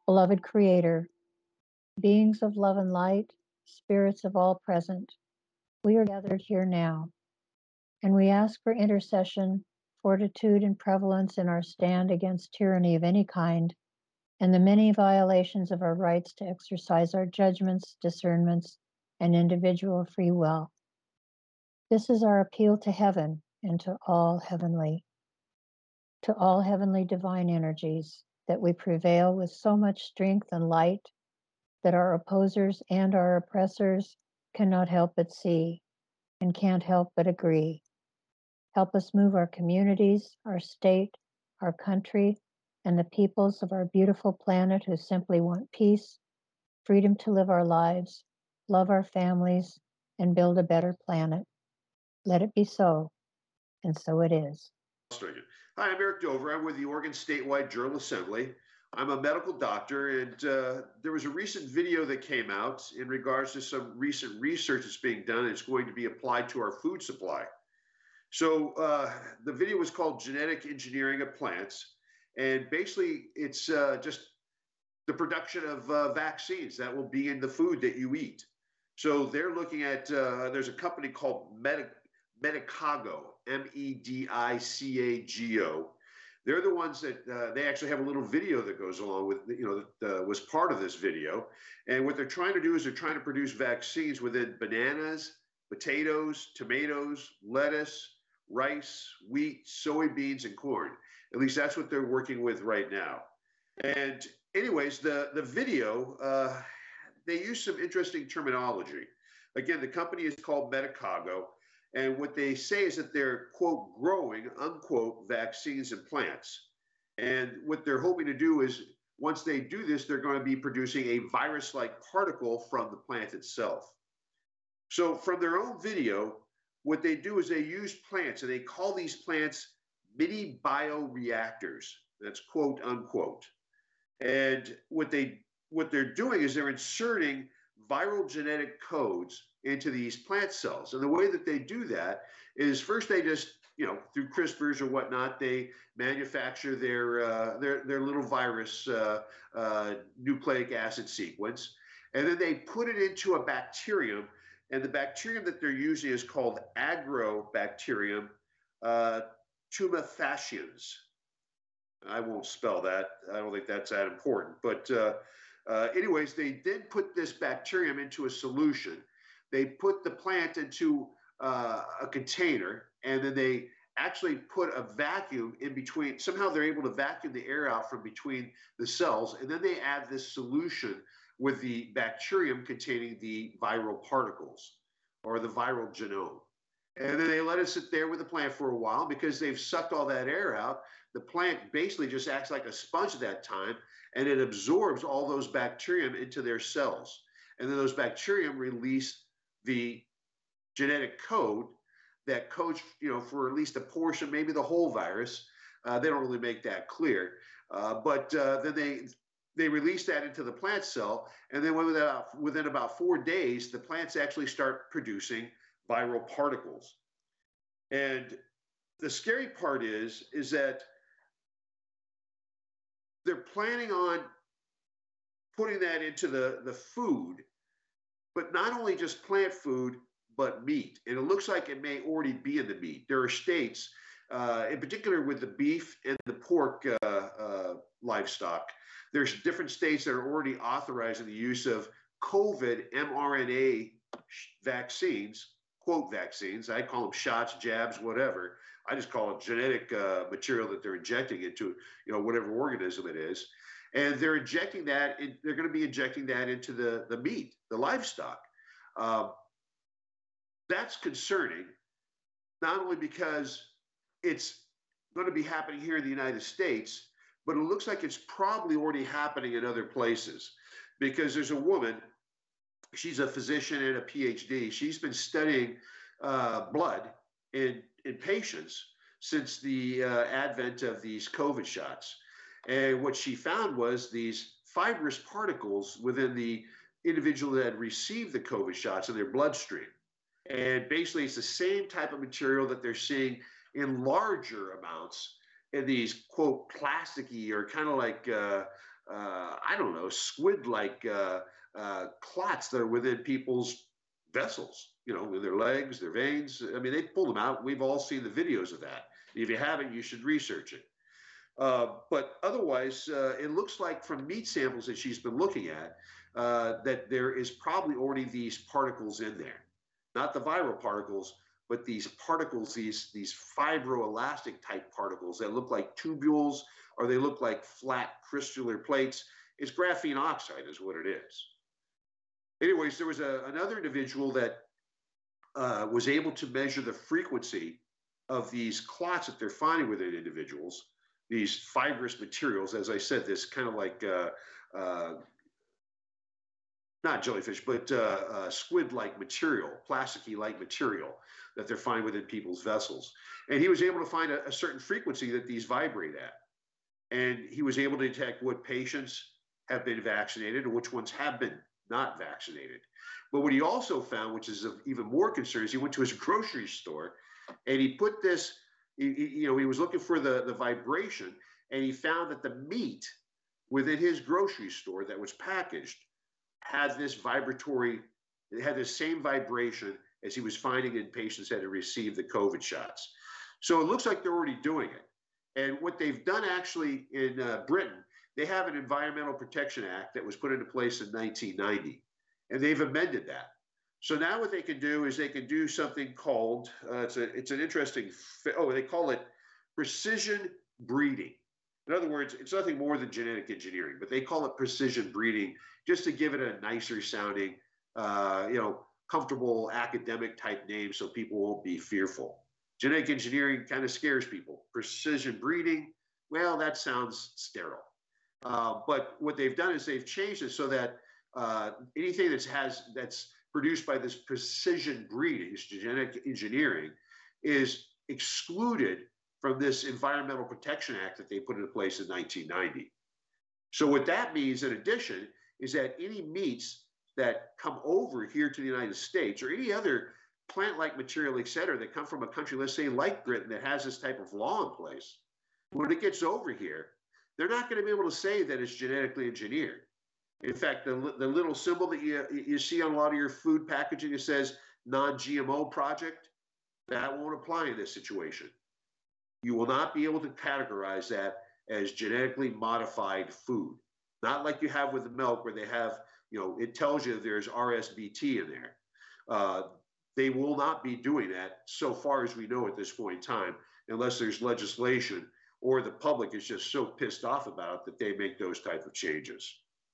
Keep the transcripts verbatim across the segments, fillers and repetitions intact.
Beloved Creator, beings of love and light, spirits of all present, we are gathered here now, and we ask for intercession, fortitude, and prevalence in our stand against tyranny of any kind, and the many violations of our rights to exercise our judgments, discernments, and individual free will. This is our appeal to heaven and to all heavenly, to all heavenly divine energies, that we prevail with so much strength and light that our opposers and our oppressors cannot help but see and can't help but agree. Help us move our communities, our state, our country, and the peoples of our beautiful planet who simply want peace, freedom to live our lives, love our families, and build a better planet. Let it be so, and so it is. Hi, I'm Eric Dover. I'm with the Oregon Statewide Journal Assembly. I'm a medical doctor, and uh, there was a recent video that came out in regards to some recent research that's being done. It's going to be applied to our food supply. So uh, the video was called Genetic Engineering of Plants, and basically it's uh, just the production of uh, vaccines that will be in the food that you eat. So they're looking at, uh, there's a company called Medi- Medicago, M E D I C A G O. They're the ones that uh, they actually have a little video that goes along with, you know, that uh, was part of this video. And what they're trying to do is they're trying to produce vaccines within bananas, potatoes, tomatoes, lettuce, rice, wheat, soybeans, and corn. At least that's what they're working with right now. And anyways, the, the video, uh, they use some interesting terminology. Again, the company is called Medicago. And what they say is that they're, quote, growing, unquote, vaccines and plants. And what they're hoping to do is, once they do this, they're going to be producing a virus-like particle from the plant itself. So from their own video, what they do is they use plants, and they call these plants mini bioreactors. That's quote, unquote. And what they what they're doing is they're inserting viral genetic codes into these plant cells. And the way that they do that is first they just, you know, through CRISPRs or whatnot, they manufacture their uh, their, their little virus uh, uh, nucleic acid sequence. And then they put it into a bacterium. And the bacterium that they're using is called Agrobacterium uh, tumefaciens. I won't spell that. I don't think that's that important. But uh, uh, anyways, they then put this bacterium into a solution. They put the plant into uh, a container, and then they actually put a vacuum in between. Somehow they're able to vacuum the air out from between the cells, and then they add this solution with the bacterium containing the viral particles or the viral genome. And then they let it sit there with the plant for a while because they've sucked all that air out. The plant basically just acts like a sponge at that time, and it absorbs all those bacterium into their cells. And then those bacterium release the genetic code that codes, you know, for at least a portion, maybe the whole virus. Uh, they don't really make that clear. Uh, but uh, then they they release that into the plant cell, and then within about, within about four days, the plants actually start producing viral particles. And the scary part is, is that they're planning on putting that into the, the food, but not only just plant food, but meat. And it looks like it may already be in the meat. There are states, uh, in particular with the beef and the pork uh, uh, livestock, there's different states that are already authorizing the use of COVID mRNA vaccines, quote vaccines. I call them shots, jabs, whatever. I just call it genetic uh, material that they're injecting into, you know, whatever organism it is. And they're injecting that, in, they're going to be injecting that into the, the meat, the livestock. Um, that's concerning, not only because it's going to be happening here in the United States, but it looks like it's probably already happening in other places. Because there's a woman, she's a physician and a PhD. She's been studying uh, blood in, in patients since the uh, advent of these COVID shots. And what she found was these fibrous particles within the individual that had received the COVID shots in their bloodstream. And basically, it's the same type of material that they're seeing in larger amounts in these, quote, plasticky or kind of like uh, uh, I don't know, squid-like uh, uh, clots that are within people's vessels, you know, with their legs, their veins. I mean, they pull them out. We've all seen the videos of that. If you haven't, you should research it. Uh, but otherwise, uh, it looks like from meat samples that she's been looking at, uh, that there is probably already these particles in there. Not the viral particles, but these particles, these, these fibroelastic type particles that look like tubules or they look like flat crystalline plates. It's graphene oxide is what it is. Anyways, there was a, another individual that uh, was able to measure the frequency of these clots that they're finding within individuals, these fibrous materials, as I said, this kind of like, uh, uh, not jellyfish, but uh, uh, squid-like material, plasticky-like material that they're finding within people's vessels. And he was able to find a, a certain frequency that these vibrate at. And he was able to detect what patients have been vaccinated and which ones have been not vaccinated. But what he also found, which is of even more concern, is he went to his grocery store and he put this, he, he, you know, he was looking for the, the vibration, and he found that the meat within his grocery store that was packaged had this vibratory, it had the same vibration as he was finding in patients that had received the COVID shots. So it looks like they're already doing it. And what they've done actually in uh, Britain, they have an Environmental Protection Act that was put into place in nineteen ninety, and they've amended that. So now what they can do is they can do something called, uh, it's, a, it's an interesting, oh, they call it precision breeding. In other words, it's nothing more than genetic engineering, but they call it precision breeding just to give it a nicer sounding, uh, you know, comfortable academic type name so people won't be fearful. Genetic engineering kind of scares people. Precision breeding, well, that sounds sterile. Uh, but what they've done is they've changed it so that uh, anything that has that's produced by this precision breeding, genetic engineering, is excluded from this Environmental Protection Act that they put into place in nineteen ninety. So what that means, in addition, is that any meats that come over here to the United States or any other plant-like material, et cetera, that come from a country, let's say like Britain, that has this type of law in place, when it gets over here, they're not going to be able to say that it's genetically engineered. In fact, the, the little symbol that you, you see on a lot of your food packaging, it says non-G M O project, that won't apply in this situation. You will not be able to categorize that as genetically modified food. Not like you have with the milk where they have, you know, it tells you there's R S B T in there. Uh, they will not be doing that so far as we know at this point in time, unless there's legislation or the public is just so pissed off about it that they make those type of changes.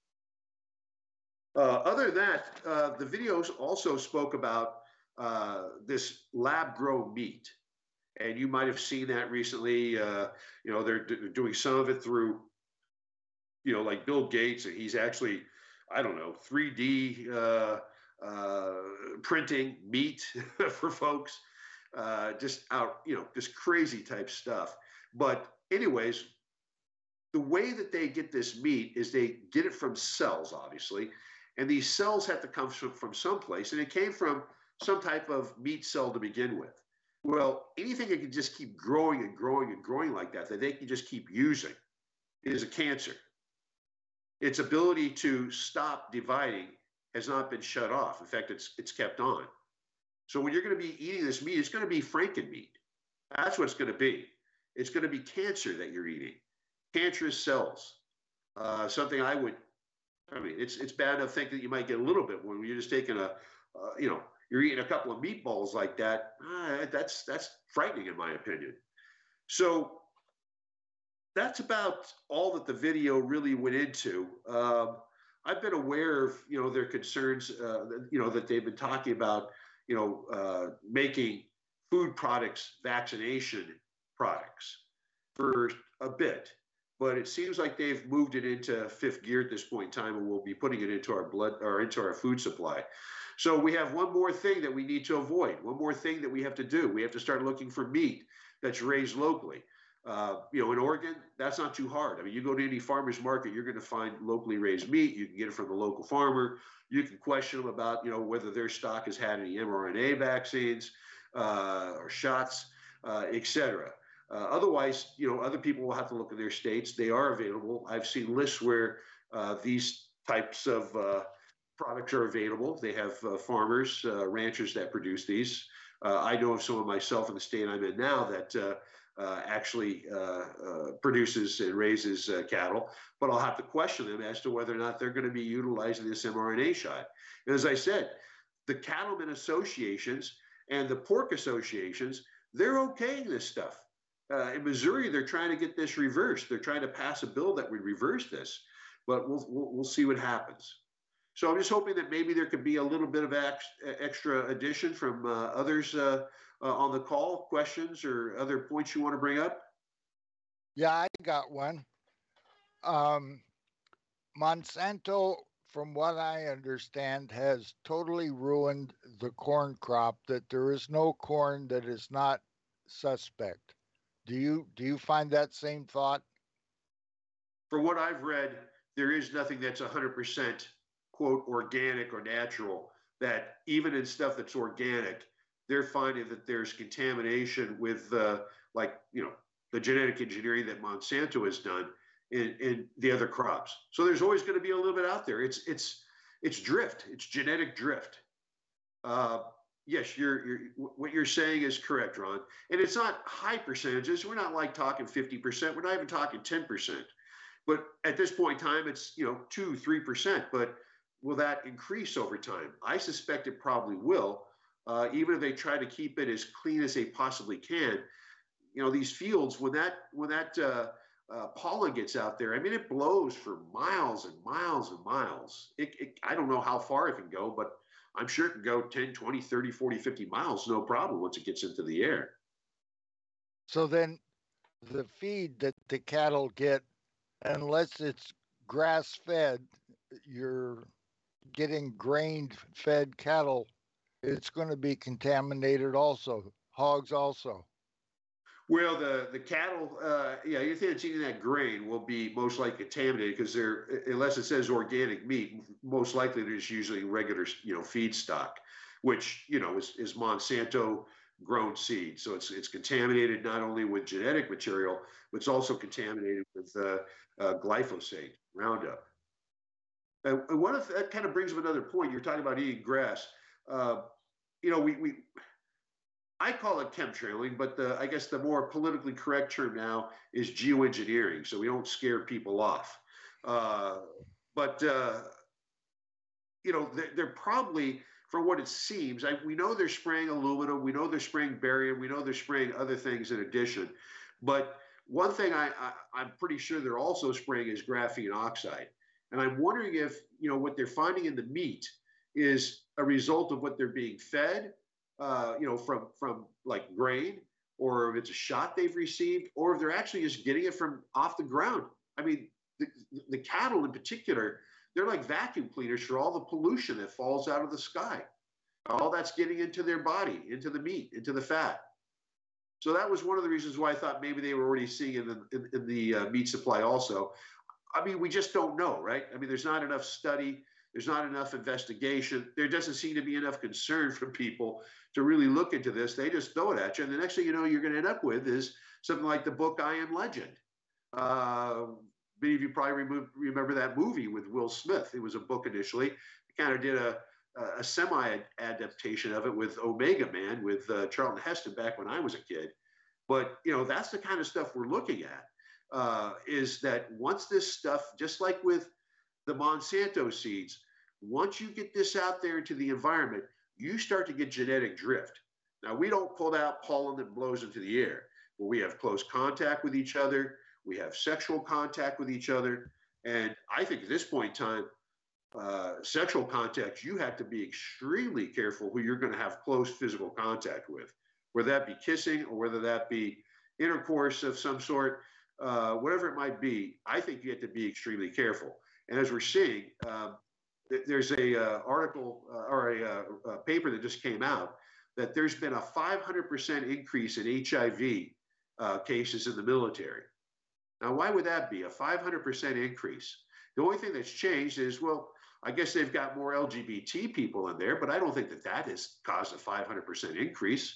Uh, other than that, uh, the videos also spoke about uh, this lab-grown meat. And you might have seen that recently. Uh, you know, they're, they're doing some of it through, you know, like Bill Gates, and he's actually, I don't know, three D uh, uh, printing meat for folks. Uh, just out, you know, just crazy type stuff. But anyways, the way that they get this meat is they get it from cells, obviously. And these cells have to come from, from someplace. And it came from some type of meat cell to begin with. Well, anything that can just keep growing and growing and growing like that, that they can just keep using, is a cancer. Its ability to stop dividing has not been shut off. In fact, it's, it's kept on. So when you're going to be eating this meat, it's going to be Franken meat. That's what it's going to be. It's going to be cancer that you're eating, cancerous cells. Uh, something I would, I mean, it's it's bad enough thinking that you might get a little bit when you're just taking a, uh, you know, you're eating a couple of meatballs like that. Uh, that's that's frightening in my opinion. So that's about all that the video really went into. Um, I've been aware of, you know, their concerns, uh, you know, that they've been talking about, you know, uh, making food products vaccination products for a bit. But it seems like they've moved it into fifth gear at this point in time, and we'll be putting it into our blood or into our food supply. So we have one more thing that we need to avoid, one more thing that we have to do. We have to start looking for meat that's raised locally. Uh, you know, in Oregon, that's not too hard. I mean, you go to any farmer's market, you're going to find locally raised meat. You can get it from the local farmer. You can question them about, you know, whether their stock has had any M R N A vaccines uh, or shots, uh, et cetera. Uh, otherwise, you know, other people will have to look at their states. They are available. I've seen lists where uh, these types of uh, products are available. They have uh, farmers, uh, ranchers that produce these. Uh, I know of some of myself in the state I'm in now that uh, uh, actually uh, uh, produces and raises uh, cattle, but I'll have to question them as to whether or not they're going to be utilizing this mRNA shot. And as I said, the cattlemen associations and the pork associations, they're okaying this stuff. Uh, in Missouri, they're trying to get this reversed. They're trying to pass a bill that would reverse this, but we'll, we'll, we'll see what happens. So I'm just hoping that maybe there could be a little bit of ex, extra addition from uh, others uh, uh, on the call, questions or other points you want to bring up. Yeah, I got one. Um, Monsanto, from what I understand, has totally ruined the corn crop, that there is no corn that is not suspect. Do you do you find that same thought? From what I've read, there is nothing that's one hundred percent quote organic or natural. That even in stuff that's organic, they're finding that there's contamination with uh, like, you know, the genetic engineering that Monsanto has done in, in the other crops. So there's always going to be a little bit out there. It's it's it's drift. It's genetic drift. Uh, yes, you're, you're what you're saying is correct, Ron. And it's not high percentages. We're not like talking fifty percent. We're not even talking ten percent. But at this point in time, it's, you know, two, three percent. But will that increase over time? I suspect it probably will. Uh, even if they try to keep it as clean as they possibly can. You know, these fields, when that when that uh, uh, pollen gets out there, I mean, it blows for miles and miles and miles. It, it, I don't know how far it can go, but I'm sure it can go ten, twenty, thirty, forty, fifty miles, no problem, once it gets into the air. So then the feed that the cattle get, unless it's grass-fed, you're getting grain-fed cattle, it's going to be contaminated also, hogs also. Well, the, the cattle, uh, yeah, anything that's eating that grain will be most likely contaminated because they're, unless it says organic meat, most likely they're just using regular, you know, feedstock, which, you know, is, is Monsanto grown seed. So it's it's contaminated not only with genetic material, but it's also contaminated with uh, uh, glyphosate, Roundup. And one of that kind of brings up another point. You're talking about eating grass. Uh, you know, we we. I call it chemtrailing, but the, I guess the more politically correct term now is geoengineering, so we don't scare people off. Uh, but, uh, you know, they're, they're probably, from what it seems, I, we know they're spraying aluminum, we know they're spraying barium, we know they're spraying other things in addition. But one thing I, I, I'm pretty sure they're also spraying is graphene oxide. And I'm wondering if, you know, what they're finding in the meat is a result of what they're being fed, Uh, you know, from from like grain, or if it's a shot they've received, or if they're actually just getting it from off the ground. I mean, the, the cattle in particular, they're like vacuum cleaners for all the pollution that falls out of the sky. All that's getting into their body, into the meat, into the fat. So that was one of the reasons why I thought maybe they were already seeing it in, in, in the uh, meat supply also. I mean, we just don't know, right? I mean, there's not enough study. There's not enough investigation. There doesn't seem to be enough concern from people to really look into this. They just throw it at you. And the next thing you know, you're going to end up with is something like the book I Am Legend. Uh, many of you probably remember that movie with Will Smith. It was a book initially. It kind of did a, a semi-adaptation of it with Omega Man, with uh, Charlton Heston back when I was a kid. But, you know, that's the kind of stuff we're looking at, uh, is that once this stuff, just like with the Monsanto seeds, once you get this out there into the environment, you start to get genetic drift. Now, we don't pull out pollen that blows into the air, but we have close contact with each other. We have sexual contact with each other. And I think at this point in time, uh, sexual contact, you have to be extremely careful who you're going to have close physical contact with, whether that be kissing or whether that be intercourse of some sort, uh, whatever it might be. I think you have to be extremely careful. And as we're seeing, um, th there's a uh, article uh, or a, uh, a paper that just came out that there's been a five hundred percent increase in H I V uh, cases in the military. Now, why would that be? A five hundred percent increase. The only thing that's changed is, well, I guess they've got more L G B T people in there, but I don't think that that has caused a five hundred percent increase.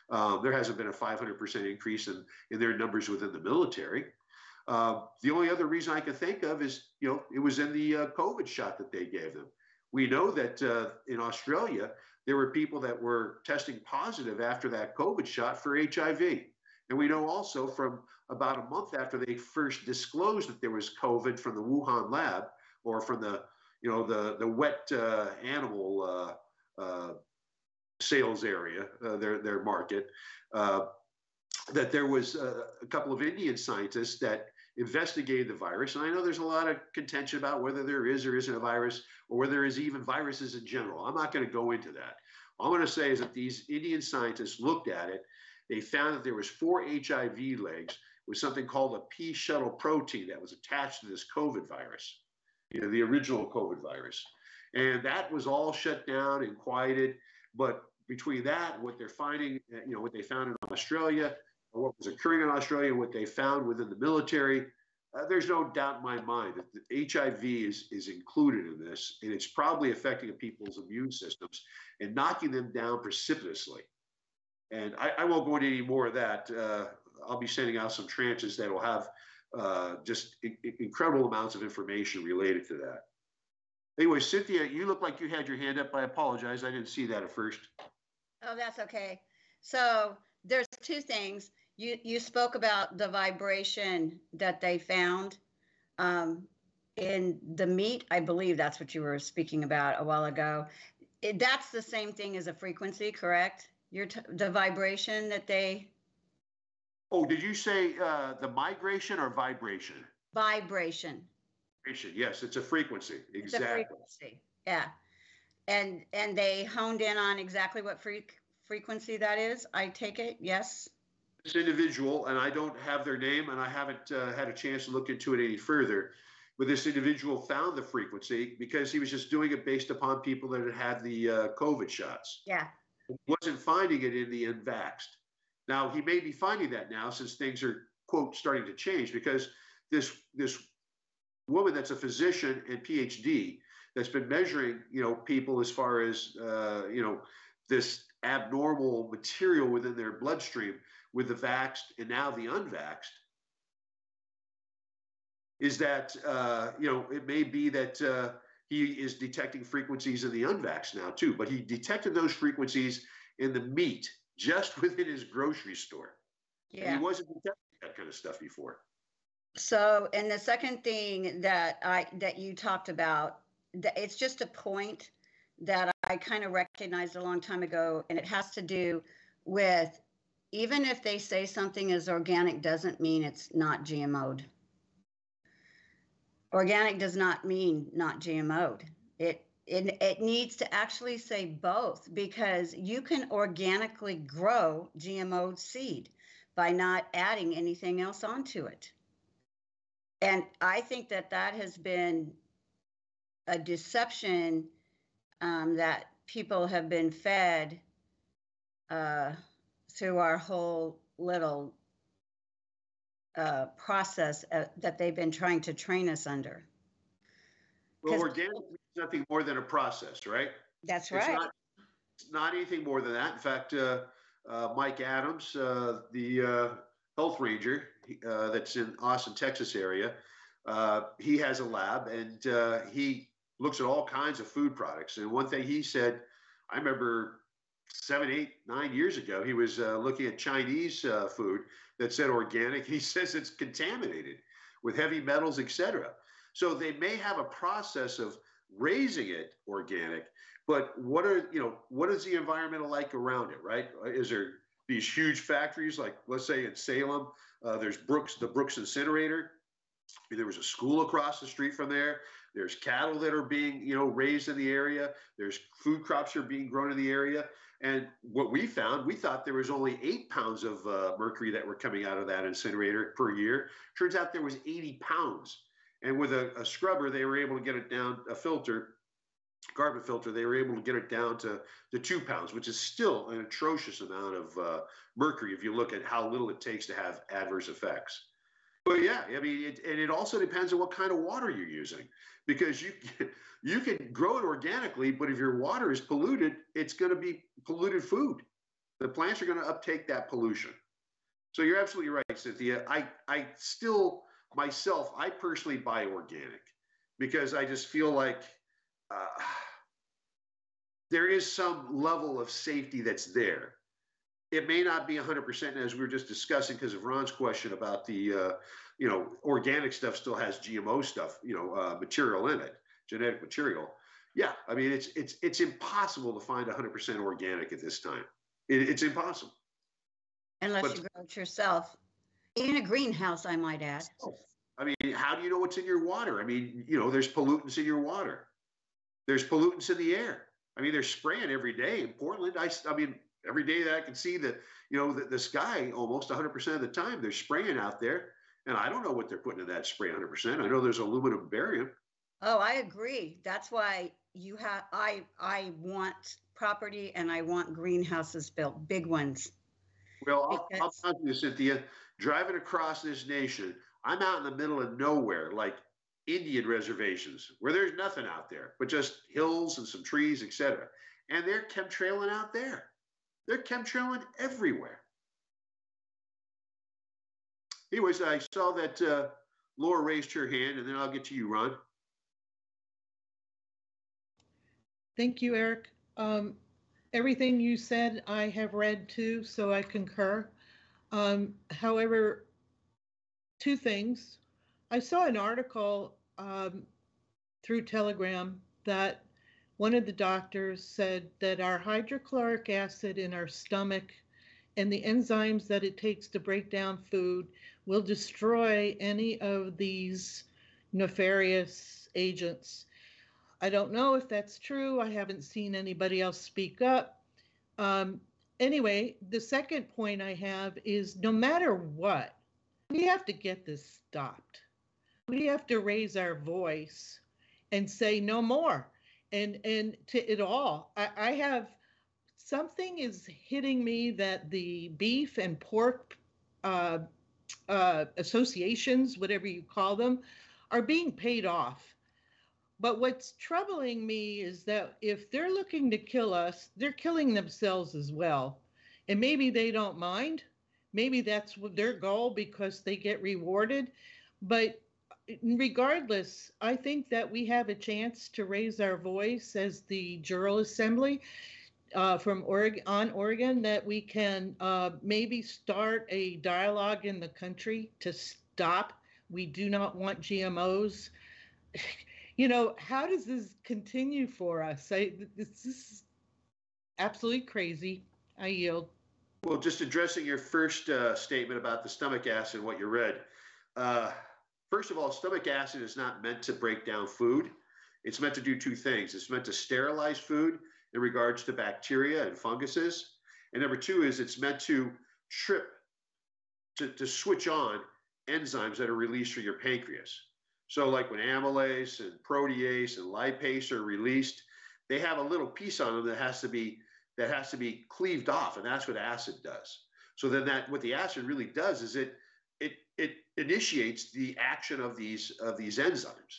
Um, there hasn't been a five hundred percent increase in, in their numbers within the military. Uh, the only other reason I can think of is, you know, it was in the uh, COVID shot that they gave them. We know that uh, in Australia, there were people that were testing positive after that COVID shot for H I V. And we know also from about a month after they first disclosed that there was COVID from the Wuhan lab, or from the, you know, the, the wet uh, animal uh, uh, sales area, uh, their, their market, uh, that there was uh, a couple of Indian scientists that investigated the virus. And I know there's a lot of contention about whether there is or isn't a virus, or whether there is even viruses in general. I'm not going to go into that. All I'm going to say is that these Indian scientists looked at it. They found that there was four H I V legs with something called a P shuttle protein that was attached to this COVID virus, you know, the original COVID virus. And that was all shut down and quieted. But between that, what they're finding, you know, what they found in Australia, or what was occurring in Australia, what they found within the military, uh, there's no doubt in my mind that the H I V is, is included in this, and it's probably affecting people's immune systems and knocking them down precipitously. And I, I won't go into any more of that. Uh, I'll be sending out some tranches that will have uh, just I- incredible amounts of information related to that. Anyway, Cynthia, you look like you had your hand up. I apologize. I didn't see that at first. Oh, that's okay. So there's two things. You you spoke about the vibration that they found um, in the meat. I believe that's what you were speaking about a while ago. It, that's the same thing as a frequency, correct? Your t- the vibration that they Oh, did you say uh, the migration or vibration? vibration. Vibration, yes, it's a frequency. It's a Exactly. frequency. Yeah. And and they honed in on exactly what fre- frequency that is. I take it. Yes. This individual, and I don't have their name, and I haven't uh, had a chance to look into it any further, but this individual found the frequency because he was just doing it based upon people that had had the uh, COVID shots. Yeah. He wasn't finding it in the unvaxxed. Now, he may be finding that now since things are, quote, starting to change, because this this woman that's a physician and PhD that's been measuring, you know, people as far as, uh, you know, this abnormal material within their bloodstream with the vaxxed and now the unvaxxed, is that, uh, you know, it may be that uh, he is detecting frequencies in the unvaxxed now too, but he detected those frequencies in the meat just within his grocery store. Yeah. And he wasn't detecting that kind of stuff before. So, and the second thing that I that you talked about, that it's just a point that I kind of recognized a long time ago, and it has to do with, even if they say something is organic, doesn't mean it's not G M O'd. Organic does not mean not G M O'd. It it it needs to actually say both, because you can organically grow G M O seed by not adding anything else onto it. And I think that that has been a deception um, that people have been fed uh, through our whole little uh, process uh, that they've been trying to train us under. Well, organic means nothing more than a process, right? That's It's right. not, it's not anything more than that. In fact, uh, uh, Mike Adams, uh, the uh, health ranger uh, that's in Austin, Texas area, uh, he has a lab, and uh, he looks at all kinds of food products. And one thing he said, I remember seven, eight, nine years ago, he was uh, looking at Chinese uh, food that said organic. He says it's contaminated with heavy metals, et cetera. So they may have a process of raising it organic, but what are, you know, what is the environment like around it, right? Is there these huge factories, like let's say in Salem, uh, there's Brooks, the Brooks incinerator. There was a school across the street from there. There's cattle that are being, you know, raised in the area. There's food crops that are being grown in the area. And what we found, we thought there was only eight pounds of uh, mercury that were coming out of that incinerator per year. Turns out there was eighty pounds. And with a, a scrubber, they were able to get it down, a filter, carbon filter, they were able to get it down to, to two pounds, which is still an atrocious amount of uh, mercury if you look at how little it takes to have adverse effects. But yeah, I mean, it, and it also depends on what kind of water you're using, because you you can grow it organically, but if your water is polluted, it's going to be polluted food. The plants are going to uptake that pollution. So you're absolutely right, Cynthia. I, I still, myself, I personally buy organic because I just feel like uh, there is some level of safety that's there. It may not be one hundred percent, as we were just discussing, because of Ron's question about the, uh, you know, organic stuff still has G M O stuff, you know, uh, material in it, genetic material. Yeah, I mean, it's it's it's impossible to find one hundred percent organic at this time. It, it's impossible. Unless But- you grow it yourself in a greenhouse, I might add. I mean, how do you know what's in your water? I mean, you know, there's pollutants in your water. There's pollutants in the air. I mean, they're spraying every day in Portland. I, I mean, every day that I can see that, you know, the, the sky almost one hundred percent of the time they're spraying out there. And I don't know what they're putting in that spray one hundred percent. I know there's aluminum barium. Oh, I agree. That's why you have, I, I want property and I want greenhouses built, big ones. Well, I'll, Because- I'll tell you, Cynthia, driving across this nation, I'm out in the middle of nowhere, like Indian reservations, where there's nothing out there, but just hills and some trees, et cetera. And they're chemtrailing out there. They're chemtrailing everywhere. Anyways, I saw that uh, Laura raised her hand, and then I'll get to you, Ron. Thank you, Eric. Um, everything you said, I have read too, so I concur. Um, however, two things. I saw an article um, through Telegram that one of the doctors said that our hydrochloric acid in our stomach and the enzymes that it takes to break down food will destroy any of these nefarious agents. I don't know if that's true. I haven't seen anybody else speak up. Um, anyway, the second point I have is no matter what, we have to get this stopped. We have to raise our voice and say no more. And and to it all, I, I have something is hitting me that the beef and pork uh, uh, associations, whatever you call them, are being paid off. But what's troubling me is that if they're looking to kill us, they're killing themselves as well. And maybe they don't mind. Maybe that's their goal because they get rewarded. But regardless, I think that we have a chance to raise our voice as the Jural Assembly uh, from Oregon, on Oregon, that we can uh, maybe start a dialogue in the country to stop. We do not want G M Os. You know, how does this continue for us? I, this is absolutely crazy. I yield. Well, just addressing your first uh, statement about the stomach acid, what you read. Uh, first of all, stomach acid is not meant to break down food. It's meant to do two things. It's meant to sterilize food in regards to bacteria and funguses. And number two is it's meant to trip, to, to switch on enzymes that are released from your pancreas. So like when amylase and protease and lipase are released, they have a little piece on them that has to be that has to be cleaved off, and that's what acid does. So then that what the acid really does is it it it initiates the action of these of these enzymes.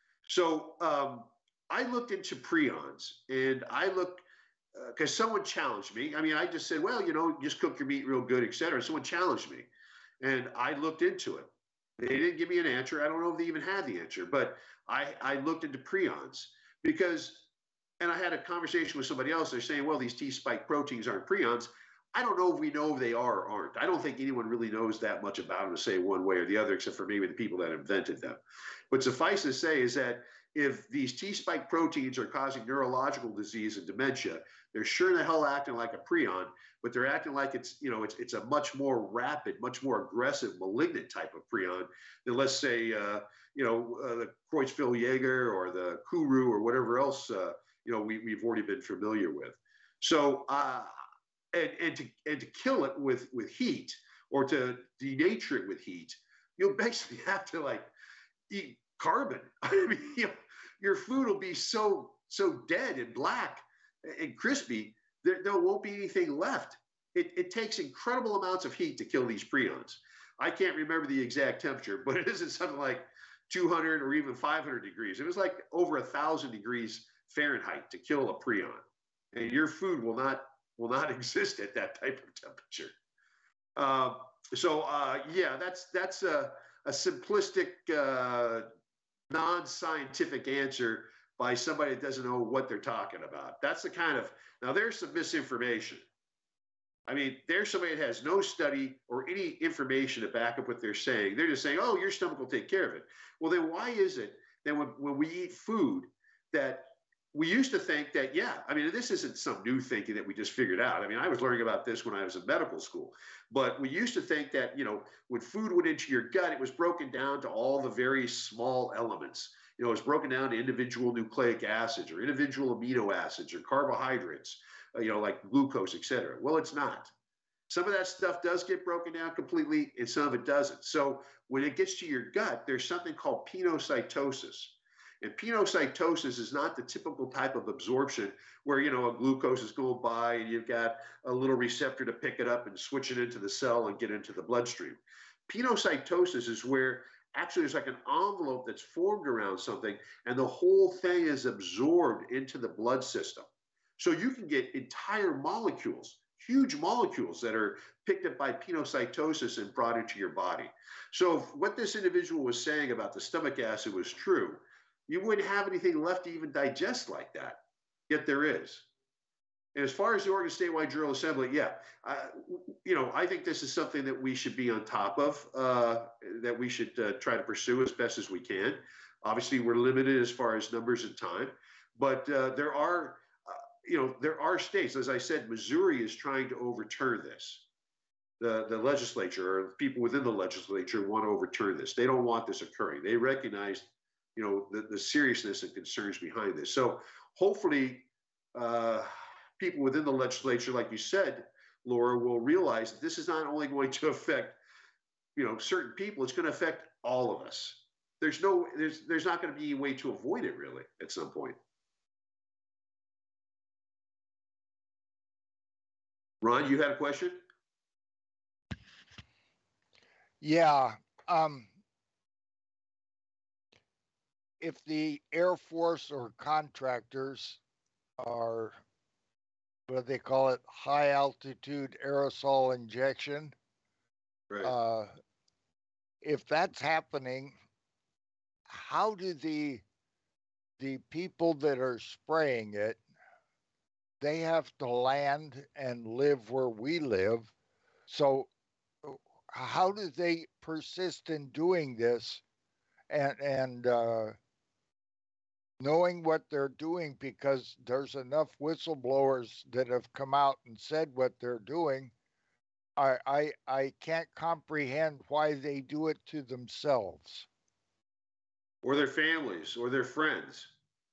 So um, I looked into prions, and I looked because uh, someone challenged me. I mean, I just said, well, you know, just cook your meat real good, et cetera. Someone challenged me, and I looked into it. They didn't give me an answer. I don't know if they even had the answer, but I, I looked into prions because, and I had a conversation with somebody else. They're saying, well, these T-spike proteins aren't prions. I don't know if we know if they are or aren't. I don't think anyone really knows that much about them to say one way or the other, except for maybe the people that invented them. But suffice to say is that if these T-spike proteins are causing neurological disease and dementia, they're sure the hell acting like a prion, but they're acting like it's, you know, it's, it's a much more rapid, much more aggressive, malignant type of prion than, let's say, uh, you know, uh, the Creutzfeldt-Jaeger or the Kuru or whatever else, uh, you know, we, we've already been familiar with. So, uh, and, and, to, and to kill it with, with heat or to denature it with heat, you'll basically have to like eat carbon. I mean, you know, your food will be so, so dead and black and crispy, there, there won't be anything left. It, it takes incredible amounts of heat to kill these prions. I can't remember the exact temperature, but it isn't something like two hundred or even five hundred degrees. It was like over a thousand degrees Fahrenheit to kill a prion. And your food will not will not exist at that type of temperature. Uh, so uh, yeah, that's that's a, a simplistic, uh, non-scientific answer by somebody that doesn't know what they're talking about. That's the kind of, now there's some misinformation. I mean, there's somebody that has no study or any information to back up what they're saying. They're just saying, oh, your stomach will take care of it. Well, then why is it that when, when we eat food that we used to think that, yeah, I mean, this isn't some new thinking that we just figured out. I mean, I was learning about this when I was in medical school, but we used to think that, you know, when food went into your gut, it was broken down to all the very small elements. You know, it was broken down to individual nucleic acids or individual amino acids or carbohydrates, uh, you know, like glucose, et cetera. Well, it's not. Some of that stuff does get broken down completely and some of it doesn't. So when it gets to your gut, there's something called penocytosis. And penocytosis is not the typical type of absorption where, you know, a glucose is going by and you've got a little receptor to pick it up and switch it into the cell and get into the bloodstream. Penocytosis is where actually there's like an envelope that's formed around something and the whole thing is absorbed into the blood system. So you can get entire molecules, huge molecules that are picked up by penocytosis and brought into your body. So if what this individual was saying about the stomach acid was true, you wouldn't have anything left to even digest like that, yet there is. And as far as the Oregon Statewide Journal Assembly, yeah, uh, you know, I think this is something that we should be on top of, uh, that we should uh, try to pursue as best as we can. Obviously, we're limited as far as numbers and time, but uh, there are, uh, you know, there are states, as I said, Missouri is trying to overturn this. The, the legislature or people within the legislature want to overturn this. They don't want this occurring. They recognize, you know, the, the seriousness and concerns behind this. So hopefully uh, people within the legislature, like you said, Laura, will realize that this is not only going to affect, you know, certain people, it's going to affect all of us. There's no, there's, there's not going to be a way to avoid it really at some point. Ron, you had a question? Yeah. Um, if the Air Force or contractors are, what do they call it, high altitude aerosol injection, Right. uh, if that's happening, how do the the people that are spraying it, they have to land and live where we live. So how do they persist in doing this and and uh, knowing what they're doing, because there's enough whistleblowers that have come out and said what they're doing. I I I can't comprehend why they do it to themselves. Or their families, or their friends,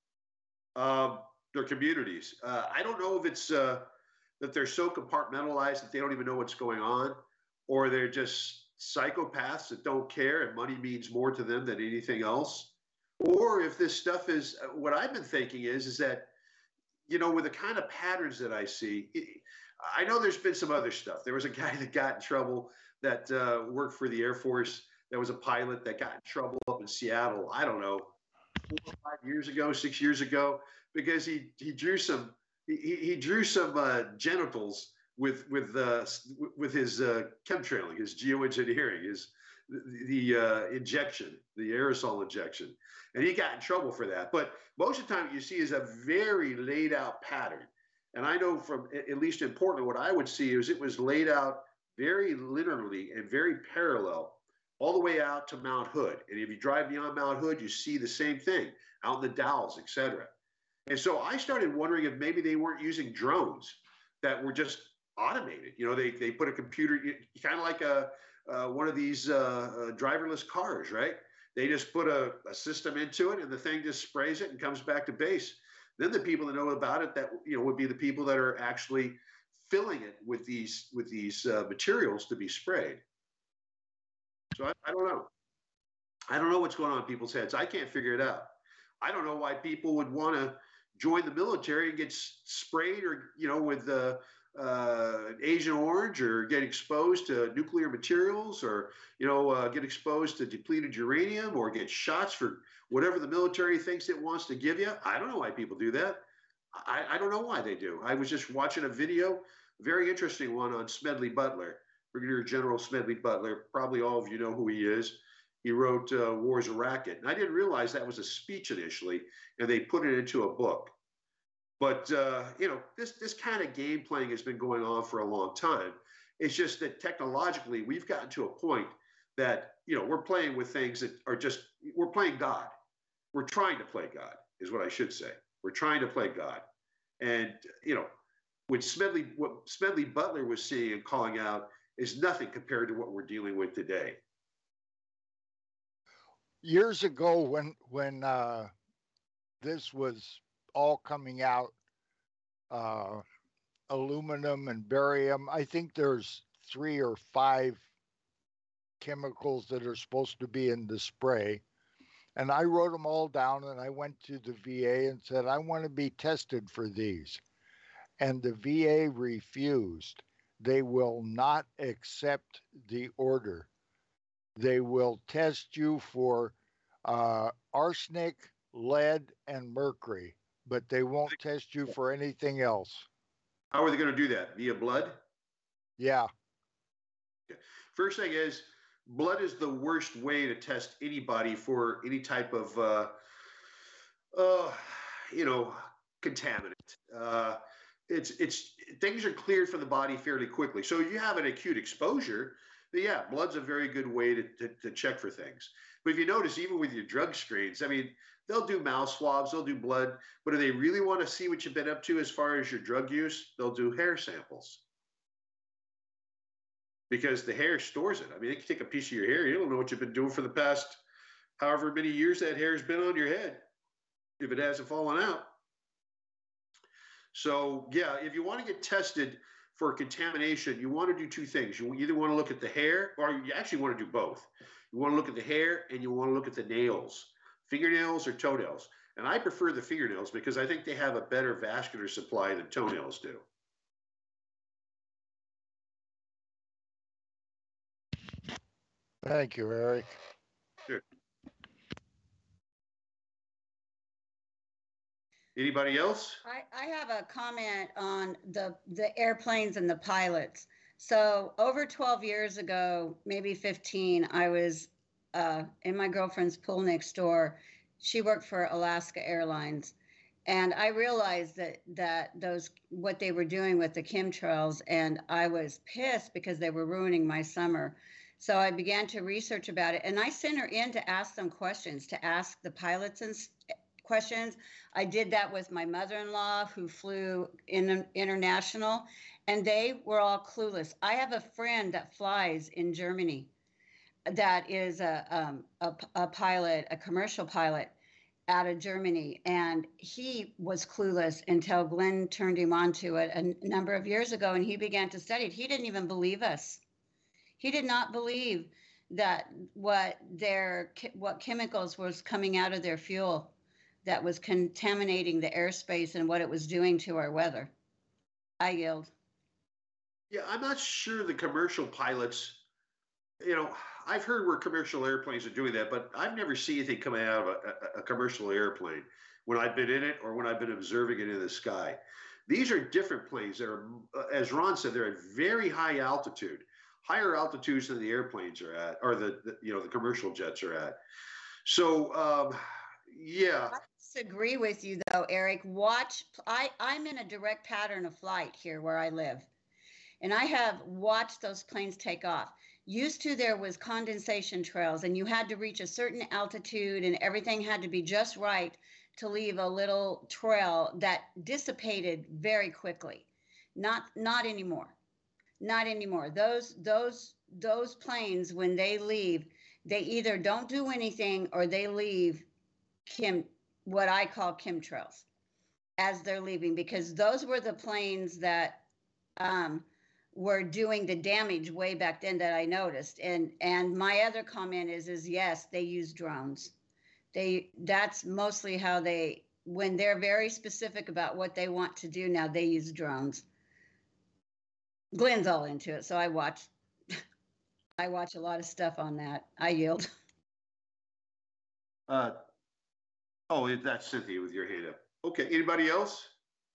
um, their communities. Uh, I don't know if it's uh, that they're so compartmentalized that they don't even know what's going on, or they're just psychopaths that don't care and money means more to them than anything else. Or if this stuff is, what I've been thinking is, is that, you know, with the kind of patterns that I see, it, I know there's been some other stuff. There was a guy that got in trouble that uh, worked for the Air Force. There was a pilot that got in trouble up in Seattle, I don't know, four or five years ago, six years ago, because he he drew some he he drew some uh, genitals with with uh, with his uh, chemtrailing, his geoengineering, his the, the uh, injection, the aerosol injection, and he got in trouble for that. But most of the time, what you see is a very laid out pattern. And I know from at least in Portland, what I would see is it was laid out very linearly and very parallel all the way out to Mount Hood. And if you drive beyond Mount Hood, you see the same thing out in the Dalles, et cetera. And so I started wondering if maybe they weren't using drones that were just automated. You know, they, they put a computer, kind of like a uh, one of these uh, uh, driverless cars, right? They just put a, a system into it and the thing just sprays it and comes back to base. Then the people that know about it, that, you know, would be the people that are actually filling it with these with these uh, materials to be sprayed. So I, I don't know. I don't know what's going on in people's heads. I can't figure it out. I don't know why people would want to join the military and get sprayed or, you know, with uh, uh, Agent Orange, or get exposed to nuclear materials, or, you know, uh, get exposed to depleted uranium, or get shots for whatever the military thinks it wants to give you. I don't know why people do that. I, I don't know why they do. I was just watching a video, very interesting one on Smedley Butler, Brigadier General Smedley Butler. Probably all of you know who he is. He wrote uh, War's a Racket. And I didn't realize that was a speech initially, and they put it into a book. But, uh, you know, this, this kind of game playing has been going on for a long time. It's just that technologically, we've gotten to a point that, you know, we're playing with things that are just, we're playing God. We're trying to play God, is what I should say. We're trying to play God. And, you know, what Smedley, what Smedley Butler was seeing and calling out is nothing compared to what we're dealing with today. Years ago, when when uh, this was all coming out, uh, aluminum and barium, I think there's three or five chemicals that are supposed to be in the spray. And I wrote them all down, and I went to the V A and said, I want to be tested for these. And the V A refused. They will not accept the order. They will test you for uh, arsenic, lead, and mercury, but they won't test you for anything else. How are they going to do that? Via blood? Yeah. First thing is, blood is the worst way to test anybody for any type of, uh, uh, you know, contaminant. Uh, it's it's things are cleared from the body fairly quickly. So you have an acute exposure. But yeah, blood's a very good way to, to, to check for things. But if you notice, even with your drug screens, I mean, they'll do mouth swabs, they'll do blood, but if they really want to see what you've been up to as far as your drug use, they'll do hair samples. Because the hair stores it. I mean, they can take a piece of your hair, you don't know what you've been doing for the past however many years that hair's been on your head, if it hasn't fallen out. So yeah, if you want to get tested for contamination, you want to do two things. You either want to look at the hair, or you actually want to do both. You want to look at the hair and you want to look at the nails, fingernails or toenails. And I prefer the fingernails because I think they have a better vascular supply than toenails do. Thank you, Eric. Sure. Anybody else? I, I have a comment on the, the airplanes and the pilots. So over twelve years ago, maybe fifteen, I was uh, in my girlfriend's pool next door. She worked for Alaska Airlines. And I realized that that those what they were doing with the chemtrails, and I was pissed because they were ruining my summer. So I began to research about it, and I sent her in to ask them questions, to ask the pilots and questions. I did that with my mother-in-law who flew in international, and they were all clueless. I have a friend that flies in Germany that is a, um, a, a pilot, a commercial pilot out of Germany, and he was clueless until Glenn turned him on to it a number of years ago, and he began to study it. He didn't even believe us. He did not believe that what their what chemicals was coming out of their fuel that was contaminating the airspace and what it was doing to our weather. I yield. Yeah, I'm not sure the commercial pilots, you know, I've heard where commercial airplanes are doing that, but I've never seen anything coming out of a, a, a commercial airplane when I've been in it or when I've been observing it in the sky. These are different planes that are, as Ron said, they're at very high altitude, higher altitudes than the airplanes are at, or the, the you know, the commercial jets are at. So, um, yeah. I disagree with you though, Eric. Watch, I, I'm in a direct pattern of flight here where I live. And I have watched those planes take off. Used to, there was condensation trails, and you had to reach a certain altitude, and everything had to be just right to leave a little trail that dissipated very quickly. Not, not anymore. Not anymore. Those, those, those planes, when they leave, they either don't do anything or they leave chem, what I call chemtrails, as they're leaving, because those were the planes that um, were doing the damage way back then that I noticed. And and my other comment is is yes, they use drones. They that's mostly how they, when they're very specific about what they want to do now, they use drones. Glenn's all into it, so I watch I watch a lot of stuff on that. I yield. Uh, oh, that's Cynthia with your hand up. Okay, anybody else?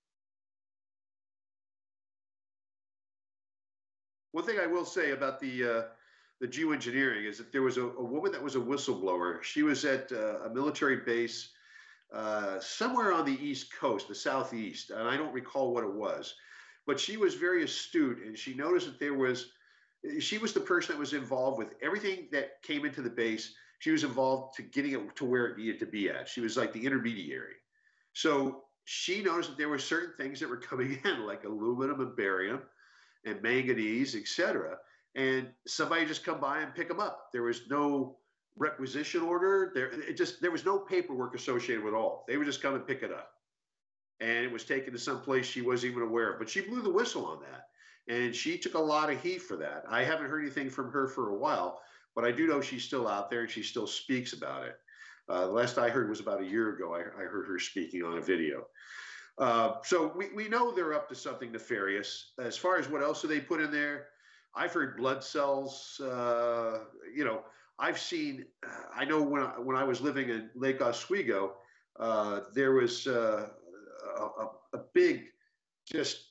One thing I will say about the uh, the geoengineering is that there was a, a woman that was a whistleblower. She was at uh, a military base uh, somewhere on the East Coast, the Southeast, and I don't recall what it was, but she was very astute, and she noticed that there was, she was the person that was involved with everything that came into the base. She was involved to getting it to where it needed to be at. She was like the intermediary. So she noticed that there were certain things that were coming in, like aluminum and barium and manganese, et cetera. And somebody just come by and pick them up. There was no requisition order. There, it just there was no paperwork associated with all. They would just come and pick it up, and it was taken to some place she wasn't even aware of. But she blew the whistle on that, and she took a lot of heat for that. I haven't heard anything from her for a while, but I do know she's still out there and she still speaks about it. Uh, the last I heard was about a year ago. I, I heard her speaking on a video. Uh, so we, we know they're up to something nefarious. As far as what else do they put in there, I've heard blood cells. Uh, you know, I've seen. Uh, I know when I, when I was living in Lake Oswego, uh, there was uh, a, a big, just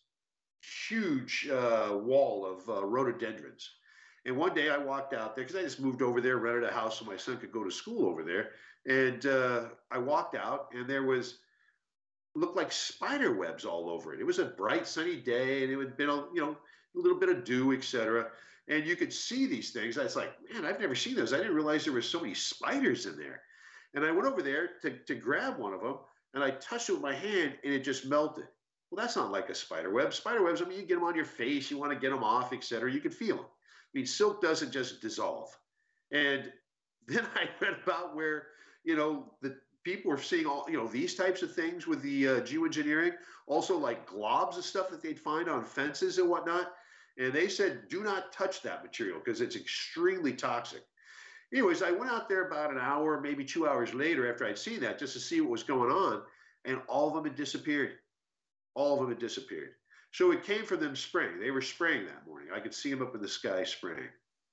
huge uh, wall of uh, rhododendrons. And one day I walked out there because I just moved over there, rented a house so my son could go to school over there. And uh, I walked out, and there was looked like spider webs all over it. It was a bright sunny day, and it had been a you know a little bit of dew, et cetera. And you could see these things. I was like, man, I've never seen those. I didn't realize there were so many spiders in there. And I went over there to, to grab one of them, and I touched it with my hand, and it just melted. Well, that's not like a spider web. Spider webs, I mean, you get them on your face, you want to get them off, et cetera. You can feel them. I mean, silk doesn't just dissolve. And then I read about where, you know, the people were seeing all, you know, these types of things with the uh, geoengineering, also like globs of stuff that they'd find on fences and whatnot. And they said, do not touch that material because it's extremely toxic. Anyways, I went out there about an hour, maybe two hours later after I'd seen that just to see what was going on. And all of them had disappeared. All of them had disappeared. So it came from them spraying. They were spraying that morning. I could see them up in the sky spraying.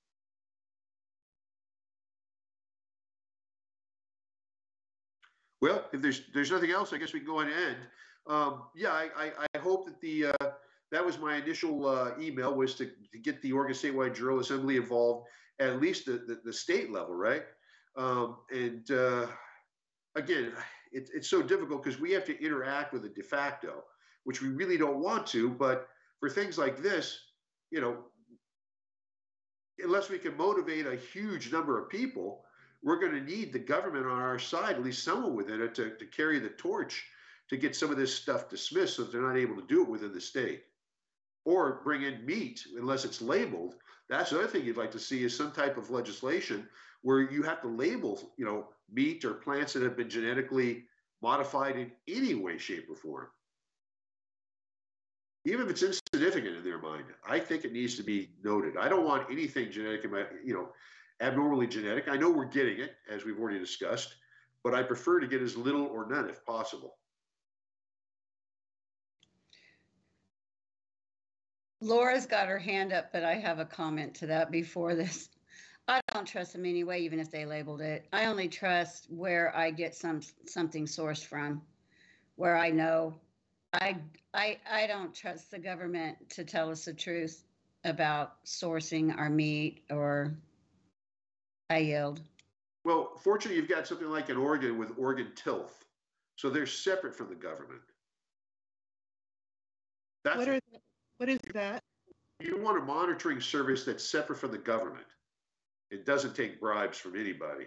Well, if there's there's nothing else, I guess we can go on and end. Um, yeah, I, I, I hope that the uh, that was my initial uh, email was to, to get the Oregon Statewide Journal Assembly involved at least the, the, the state level, right? Um, and uh, again, it, it's so difficult because we have to interact with a de facto, which we really don't want to. But for things like this, you know, unless we can motivate a huge number of people, we're going to need the government on our side, at least someone within it, to, to carry the torch to get some of this stuff dismissed so that they're not able to do it within the state. Or bring in meat, unless it's labeled. That's the other thing you'd like to see is some type of legislation where you have to label, you know, meat or plants that have been genetically modified in any way, shape, or form. Even if it's insignificant in their mind, I think it needs to be noted. I don't want anything genetic, in my, you know, abnormally genetic. I know we're getting it, as we've already discussed, but I prefer to get as little or none if possible. Laura's got her hand up, but I have a comment to that before this. I don't trust them anyway, even if they labeled it. I only trust where I get some something sourced from, where I know. I I I don't trust the government to tell us the truth about sourcing our meat, or I yield. Well, fortunately, you've got something like in Oregon with Oregon Tilth, so they're separate from the government. That's What are what is that? You want a monitoring service that's separate from the government. It doesn't take bribes from anybody.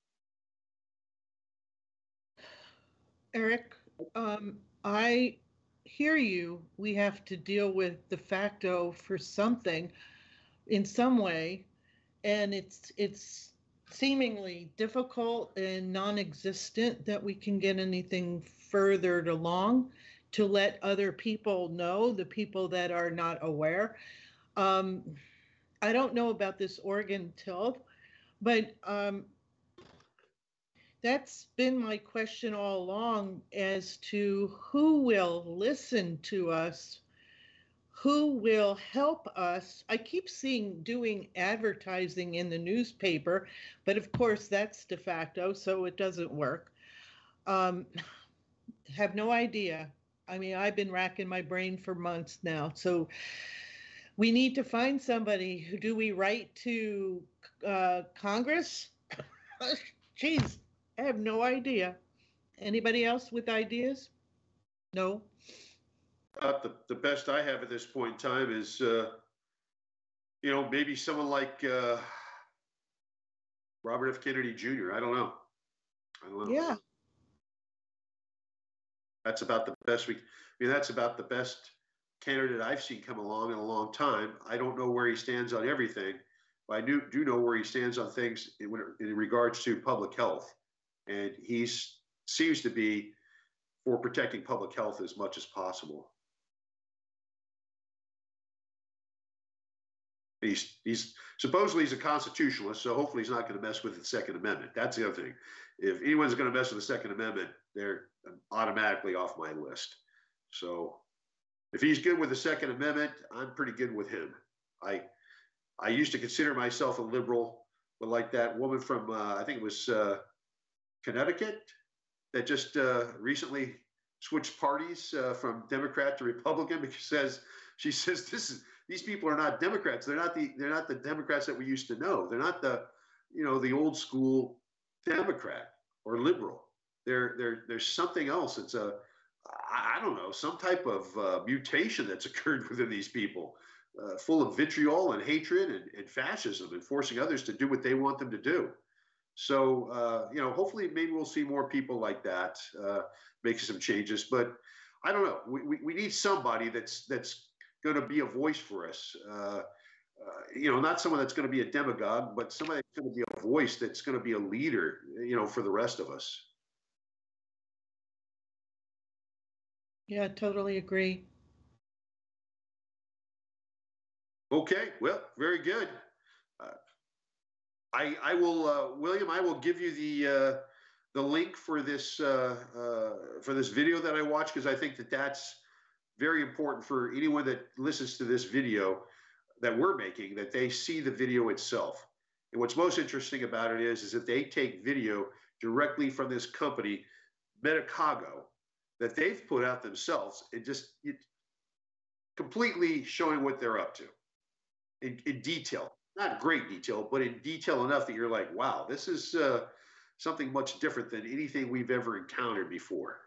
Eric, um, I hear you. We have to deal with de facto for something in some way, and it's it's seemingly difficult and non-existent that we can get anything furthered along to let other people know, the people that are not aware. Um, I don't know about this Oregon Tilth, but um, that's been my question all along as to who will listen to us, who will help us. I keep seeing doing advertising in the newspaper, but of course that's de facto, so it doesn't work. Um, have no idea. I mean, I've been racking my brain for months now. So we need to find somebody. Who do we write to uh, Congress? Jeez, I have no idea. Anybody else with ideas? No. About the, the best I have at this point in time is, uh, you know, maybe someone like uh, Robert F. Kennedy Junior I don't know. I don't know. Yeah. That's about the best we, I mean, that's about the best candidate I've seen come along in a long time. I don't know where he stands on everything, but I do, do know where he stands on things in, in regards to public health. And he seems to be for protecting public health as much as possible. He's, he's supposedly he's a constitutionalist, so hopefully he's not going to mess with the Second Amendment. That's the other thing. If anyone's going to mess with the Second Amendment, they're automatically off my list. So if he's good with the Second Amendment, I'm pretty good with him. I I used to consider myself a liberal, but like that woman from uh, I think it was uh, Connecticut that just uh, recently switched parties uh, from Democrat to Republican because says she says this is. These people are not Democrats. They're not the they're not the Democrats that we used to know. They're not the, you know, the old school Democrat or liberal. There there there's something else. It's a I, I don't know, some type of uh, mutation that's occurred within these people, uh, full of vitriol and hatred and, and fascism and forcing others to do what they want them to do. So uh, you know, hopefully maybe we'll see more people like that uh, making some changes. But I don't know. We we, we need somebody that's that's going to be a voice for us. Uh, uh, you know, not someone that's going to be a demagogue, but somebody that's going to be a voice that's going to be a leader, you know, for the rest of us. Yeah, totally agree. Okay, well, very good. Uh, I I will, uh, William, I will give you the uh, the link for this uh, uh, for this video that I watched because I think that that's very important for anyone that listens to this video that we're making, that they see the video itself. And what's most interesting about it is, is that they take video directly from this company, Medicago, that they've put out themselves and just it, completely showing what they're up to in, in detail. Not great detail, but in detail enough that you're like, wow, this is uh, something much different than anything we've ever encountered before.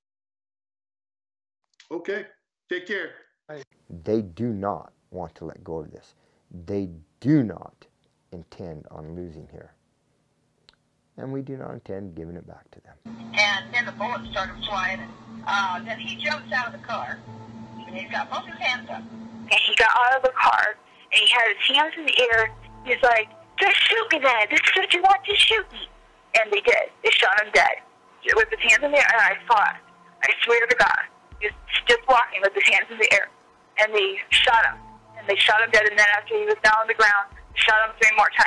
Okay. Take care. They do not want to let go of this. They do not intend on losing here. And we do not intend giving it back to them. And then the bullets started flying. And, uh, then he jumps out of the car. And he's got both his hands up. And he got out of the car, and he had his hands in the air. He's like, just shoot me then. This is what you want, to shoot me. And they did. They shot him dead. With his hands in the air, and I saw it. I swear to God. He was just walking with his hands in the air. And they shot him. And they shot him dead. And then after he was down on the ground, they shot him three more